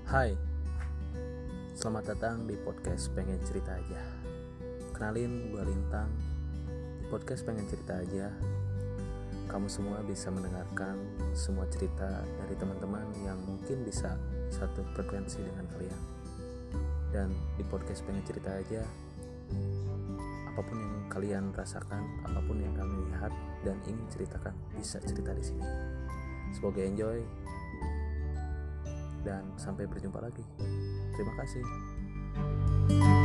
Hai, selamat datang di podcast Pengen Cerita Aja. Kenalin, gue Lintang. Di podcast Pengen Cerita Aja, kamu semua bisa mendengarkan semua cerita dari teman-teman yang mungkin bisa satu frekuensi dengan kalian. Dan di podcast Pengen Cerita Aja, apapun yang kalian rasakan, apapun yang kami lihat dan ingin ceritakan, bisa cerita di sini. Semoga enjoy. Dan sampai berjumpa lagi. Terima kasih.